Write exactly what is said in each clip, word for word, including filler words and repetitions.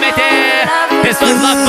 meter. Pessoas lá.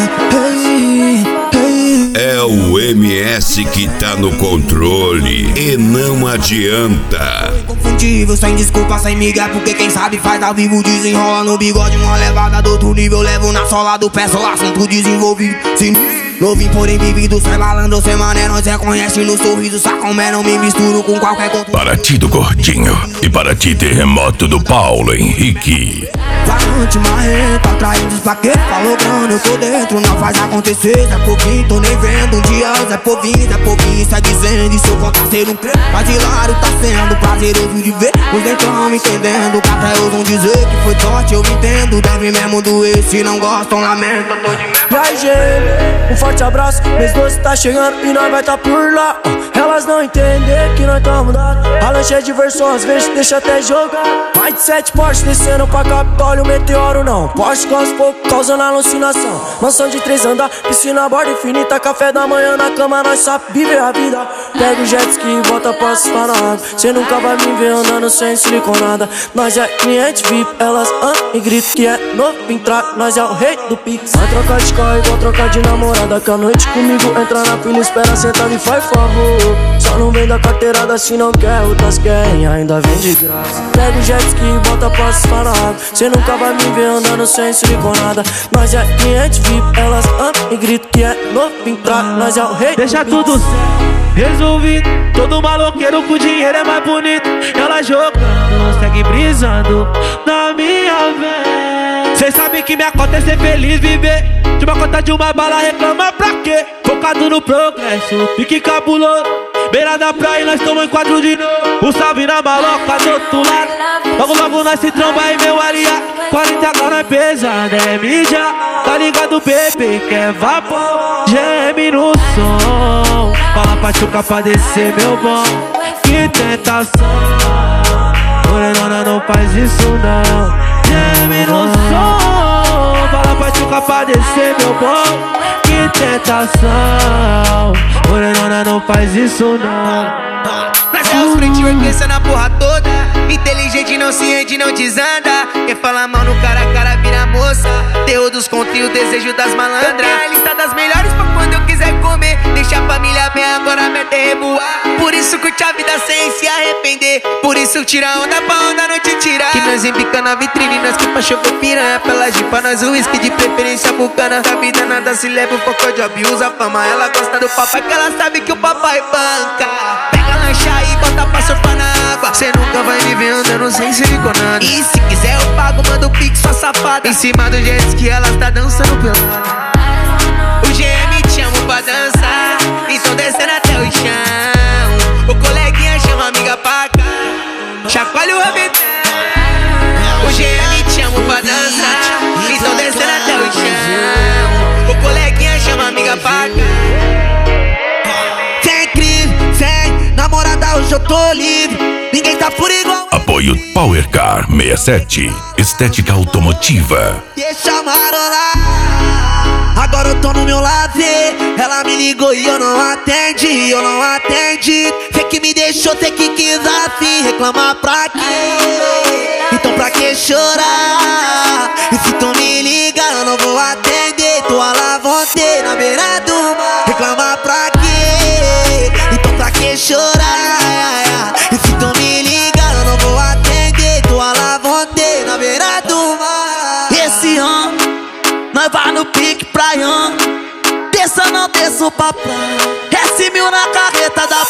É o M S que tá no controle e não adianta. Inconfundível, sem desculpa, sem migué, porque quem sabe faz ao vivo. Desenrola no bigode, uma levada do outro nível. Levo na sola do pé, só assunto desenvolvido. Sim. Novinho, porém vivido, sem malandro, sem mané, nós reconhece no sorriso, sacomé, não me misturo com qualquer conto. Para ti do Gordinho e para ti terremoto do Paulo Henrique. Varante, marreta, atraindo pra quê? Falou grana, eu tô dentro, não faz acontecer. Zé Povinho, tô nem vendo, um dia Zé Povinho, Zé Povinho está dizendo, e se eu voltar a ser um crê, mas hilário tá sendo prazeroso de ver. Os dentrão entendendo, que até ousam dizer que foi sorte, eu entendo. Deve mesmo doer, se não gostam, lamento, eu tô de merda. E aí, gente, um forte abraço, mês doce tá chegando e nós vai tá por lá. Elas não entendem que nós tamo dado. A lanche é diversão, às vezes deixa até jogar. Mais de sete Porsche descendo pra Capitólio, meteoro não. Porsche com aos poucos causando alucinação. Mansão de três andar, piscina, borda infinita. Café da manhã na cama, nós só viver a vida. Pega o jet ski e volta pra assustar na água. Cê nunca vai me ver andando sem siliconada. Nós é cliente V I P, elas andam e gritam que é novo entrar. Nós é o rei do Pix. Vai trocar de carro igual trocar de namorada. Que a noite comigo entra na fila, espera sentado e faz favor. Só não vem da carteirada se não quer, outras querem, ainda vem de graça. Pega o jet ski e volta pra assustar na água. Cê nunca vai me ver andando sem siliconada. Nós é cliente V I P, elas andam e gritam que é novo entrar. Nós é o rei. Deixa tudo certo, resolvido. Todo maloqueiro com dinheiro é mais bonito. Ela jogando, segue brisando na minha vez. Cês sabem que minha cota é ser feliz, viver de uma cota de uma bala, reclama pra quê? Focado no progresso, fique cabuloso. Beira da praia, nós tamo em quadro de novo. O salve na maloca do outro lado. Logo, logo nós se tromba aí, meu aliado. quarenta agora é pesado, é mídia. Tá ligado, bebê, que é vapor. Geme no som. Fala pra chuca pra descer, meu bom. Que tentação. Morenona, não faz isso não. Geme no som. Fala pra chuca pra descer, meu bom. Que tentação. Morenona, não faz isso não. Nós é os frente vai pensando a porra toda. Inteligente, não se rende, não desanda. Quem fala mal no cara a cara vira moça. Terror dos contos e o desejo das malandras. A lista das melhores pra quando eu quiser comer. Deixa a família bem, agora mete revoar. Por isso curte a vida sem se arrepender. Por isso tira onda pra onda não te tirar. Que nós embica na vitrine, nós que pra chover piranha. Pela jipa, nós o whisky de preferência bucana. Da vida nada se leva, o foco de abusa a fama. Ela gosta do papai que ela sabe que o papai banca. Pega lancha e bota pra surfar na água. Cê nunca vai me ver andando sem siliconada. E se quiser eu pago, manda o pix, sua safada. Em cima do jet ski ela tá dançando pelada. O G M te chama pra dançar, então descendo até o chão. O coleguinha chama a amiga pra cá, chacoalha o rabetão. O G M te chama pra dançar, então descendo até o chão. O coleguinha chama a amiga pra cá. Sem crise, sem namorada, hoje eu tô livre. Ninguém tá por igual. Apoio Power Car sessenta e sete, estética automotiva. Deixa marolar. Agora eu tô no meu lazer. Ela me ligou e eu não atendi, eu não atendi. Cê que me deixou, cê que quis assim. Reclamar pra quê? Então pra que chorar? E se tu me liga eu não vou atender. Tua lavonte na beira do mar. Reclamar pra quê? Então pra que chorar? E se tu me liga eu não vou atender. Tua lavonte na beira do mar. Esse ano nós vai no pique praião. Desça não desço pra praia. S mil na carreta da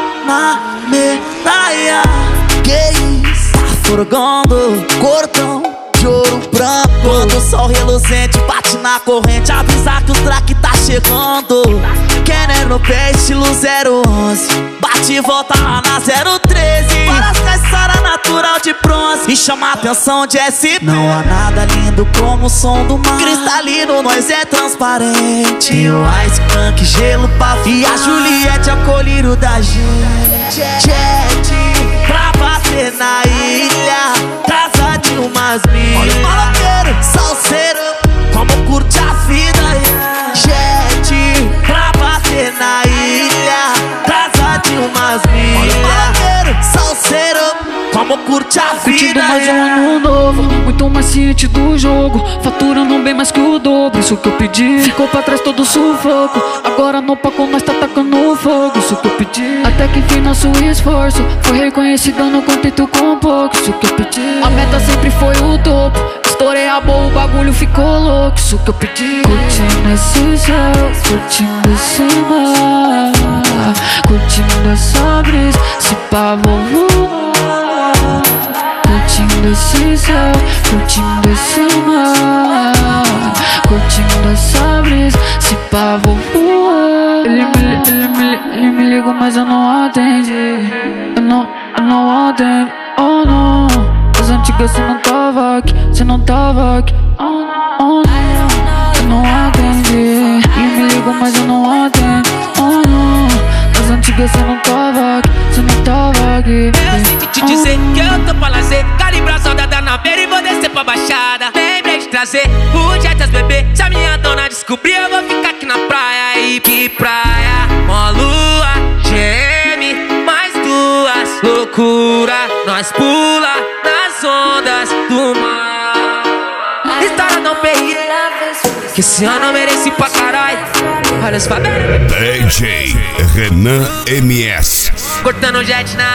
Panameraia. Que isso? Tá furgando cordão de ouro branco. Quando o sol reluzente bate na corrente, avisa que o track tá chegando. Kenner no pé, estilo zero onze. Bate e volta lá na zero treze. Parece caçara natural de bronze. Me chama a atenção de S P. Não há nada lindo como o som do mar. Cristalino, nós é transparente. E o Ice Crank, gelo pra fumar. E a Juliette é o colírio da gente. Jet pra bater na ilha, casa de umas milhas. Olha o maloqueiro, salseiro, como curte a vida. Jet pra bater na ilha, casa de umas milhas. Olha o maloqueiro, salseiro, como curte a vida. Curtindo mais um ano novo, muito mais ciente do jogo, faturando bem mais que o dobro. Isso que eu pedi. Ficou pra trás todo o sufoco, agora no palco nós tá tacando fogo. Isso que eu pedi. Até que enfim nosso esforço foi reconhecido, não contento com pouco. Isso que eu pedi. A meta sempre foi o topo, estourei a boa, o bagulho ficou louco. Isso que eu pedi. Curtindo esse céu, curtindo esse mar, curtindo essa brisa, se pá vou voar. Curtindo esse céu, curtindo esse mar, curtindo essa brisa, se pá vou voar. Ele me, ele me, ele me ligou, mas eu não atendi. Eu não, eu não atendo, oh não. As antigas cê não tava aqui, cê não tava aqui, oh não, oh não. Eu não atendi. Ele me ligou, mas eu não atendo, oh não. As antigas cê não tava aqui, cê não tava aqui. Eu sinto te dizer que eu tô pra lazer, calibrar saudade na beira e vou descer pra baixada. Lembrei de trazer o Jetas bebê, se a minha dona descobrir eu vou ficar aqui na praia. E que praia, mó lua, geme, mais duas, loucura, nós pula nas ondas do mar. História não perri, que esse ano eu mereci pra caralho. Olha os favelas. D J Renan M S. Cortando jet na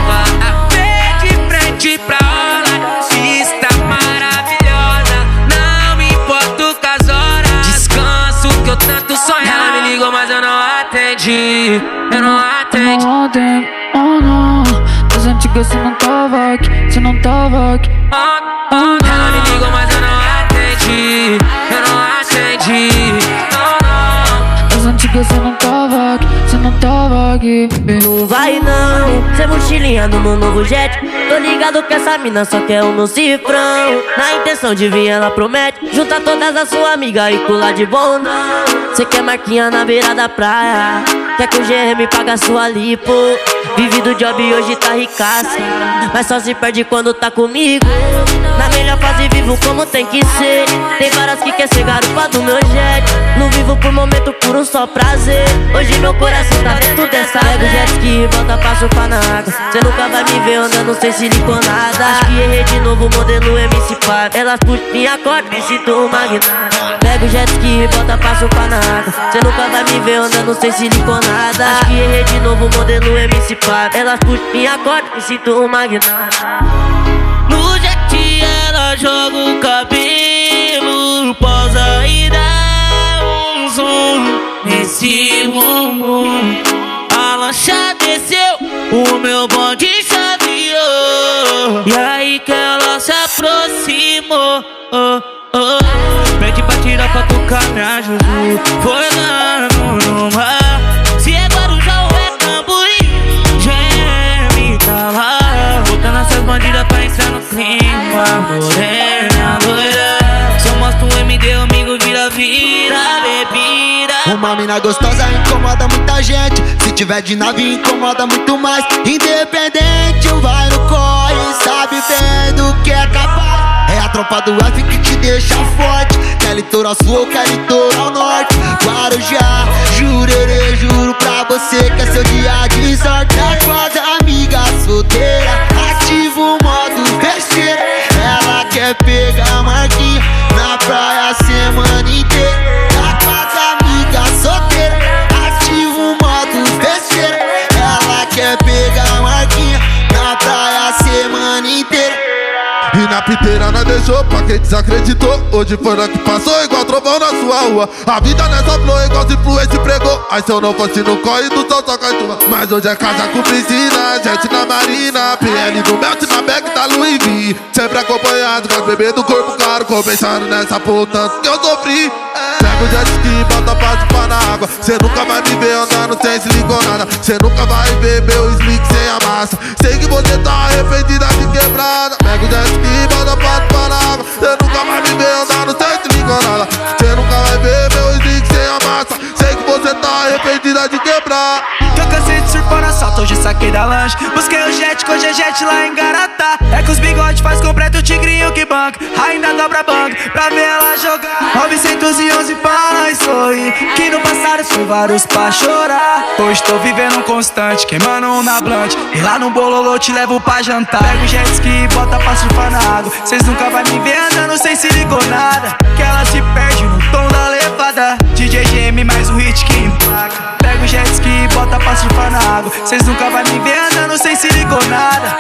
água, de frente pra orla, vista maravilhosa. Não me importo com as horas, descanso que eu tanto sonho. Ela me ligou, mas eu não atendi. Eu não atendi. Eu não atendo, oh não. Das antigas cê não tava aqui, cê não tava aqui, Oh, oh, ela me ligou, mas eu não atendi. Eu não atendi. Oh, não. das antigas cê não tava aqui, cê não tava aqui. Não vai não, cê mochilinha no meu novo jet. Tô ligado que essa mina só quer o meu cifrão. Na intenção de vir ela promete juntar todas as suas amigas e pular de bom não. Cê quer marquinha na beira da praia, quer que o G M paga sua lipo. Vive do job e hoje tá ricaça, mas só se perde quando tá comigo. Na melhor fase vivo como tem que ser. Tem várias que quer ser garupa do meu jet. Não vivo por momento, por um só prazer. Hoje meu coração tá dentro dessa. Pega o jet ski e volta pra surfar na água. Cê nunca vai me ver andando sem siliconada. Acho que errei de novo, modelo M C Pá. Elas puxam minha corda, me sinto um magnata. Pega o jet ski e volta pra surfar na água. Cê nunca vai me ver andando sem siliconada. Acho que errei de novo, modelo M C Pá. Elas puxam minha corda, me sinto um magnata. No jet ela joga o cabelo, posa e dá um zoom nesse bumbum. A lancha desceu, o meu bonde chaveou. E aí que ela se aproximou, oh, oh. Pede pra tirar pra tocar minha Juju. Foi lá no mar, se é Guarujá ou é Cambuí, geme tá lá. Botando essas bandidas pra entrar no clima. Morena, loira, só mostra o M D, amigo, vira, vira, bebida. Uma mina gostosa incomoda muita gente, se tiver de nave incomoda muito mais. Independente, um vai no corre, sabe bem do que é capaz. É a tropa do F que te deixa forte. Quer litoral sul ou quer litoral norte. Guarujá, jurerê, juro pra você que é seu dia de sorte. É com as amigas solteiras, ativa o modo besteira. Ela quer pegar marquinha na praia a semana inteira. Tá com as amigas solteiras, ativa o modo besteira. Ela quer pegar marquinha na praia a semana inteira. E na piteira nós deixou pra quem desacreditou. Hoje foi lá que passou igual trovão na sua rua. A vida nessa flor igual se influência pregou. Aí se eu não fosse no corre do sol só cai chuva. Mas hoje é casa com piscina, jet na marina, P L no belt, na bag da Louis V. Sempre acompanhado com as bebês do corpo caro, compensando nessa puta que eu sofri. Pega o jet ski e bota pra chupar na água. Cê nunca vai me ver andando sem siliconada. Cê nunca vai ver meu slick sem a massa. Sei que você tá arrependida de quebrada. Pega o jet ski e bota pra chupar na água. Cê nunca vai me ver andando sem siliconada. Cê nunca vai ver meu slick sem a massa. Sei que você tá arrependida de quebrar. Que eu cansei de surfar na salto, hoje saquei da lanche. Busquei o jet com o G-Jet lá em Garatá. É que os bigodes faz completo o tigrinho que banca. Ainda dobra banca pra ver ela jogar. novecentos e onze para nós sorrir, que no passado foi vários pra chorar. Hoje tô vivendo um constante, queimando um na blunt. E lá no bololô te levo pra jantar. Pega o jet ski e bota pra surfar na água. Cês nunca vai me ver andando sem se ligou nada. Que ela se perde no tom da levada. D J G M mais um hit que emplaca. Pega o jet ski e bota pra surfar na água. Cês nunca vai me ver andando sem se ligou nada.